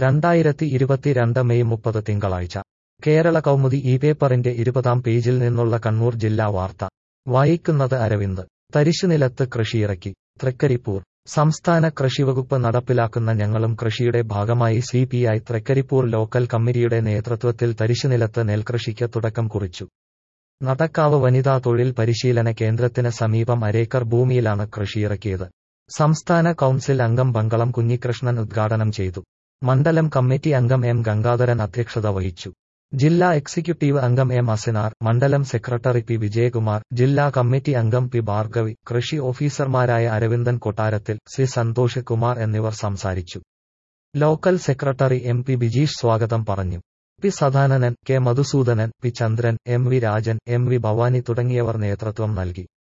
2022 May 30 തിങ്കളാഴ്ച കേരള കൗമുദി ഈ പേപ്പറിന്റെ 20-ാം പേജിൽ നിന്നുള്ള കണ്ണൂർ ജില്ലാ വാർത്ത വായിക്കുന്നത് അരവിന്ദ്. തരിശുനിലത്ത് കൃഷിയിറക്കി തൃക്കരിപ്പൂർ. സംസ്ഥാന കൃഷിവകുപ്പ് നടപ്പിലാക്കുന്ന ഞങ്ങളും കൃഷിയുടെ ഭാഗമായി CPI തൃക്കരിപ്പൂർ ലോക്കൽ കമ്മിറ്റിയുടെ നേതൃത്വത്തിൽ തരിശുനിലത്ത് നെൽകൃഷിക്ക് തുടക്കം കുറിച്ചു. നടക്കാവ് വനിതാ തൊഴിൽ പരിശീലന കേന്ദ്രത്തിന് സമീപം അരേക്കർ ഭൂമിയിലാണ് കൃഷിയിറക്കിയത്. സംസ്ഥാന കൗൺസിൽ അംഗം ബങ്കളം കുഞ്ഞികൃഷ്ണൻ ഉദ്ഘാടനം ചെയ്തു. മണ്ഡലം കമ്മിറ്റി അംഗം M ഗംഗാധരൻ അധ്യക്ഷത വഹിച്ചു. ജില്ലാ എക്സിക്യൂട്ടീവ് അംഗം M അസിനാർ, മണ്ഡലം സെക്രട്ടറി P വിജയകുമാർ, ജില്ലാ കമ്മിറ്റി അംഗം P ഭാർഗവി, കൃഷി ഓഫീസർമാരായ അരവിന്ദൻ കൊട്ടാരത്തിൽ, C സന്തോഷ് കുമാർ എന്നിവർ സംസാരിച്ചു. ലോക്കൽ സെക്രട്ടറി MP ബിജീഷ് സ്വാഗതം പറഞ്ഞു. P Sadanandan, K Madhusoodanan, P ചന്ദ്രൻ, MV രാജൻ, MV ഭവാനി തുടങ്ങിയവർ നേതൃത്വം നൽകി.